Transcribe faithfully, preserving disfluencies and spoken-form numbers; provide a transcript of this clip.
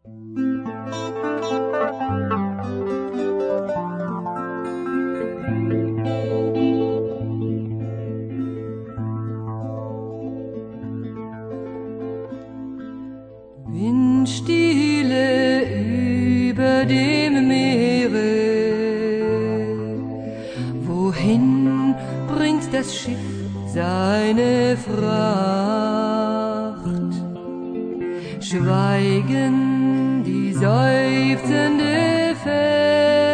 Windstille über dem Meere, wohin bringt das Schiff seine Fracht? Schweigen die seufzende Feld.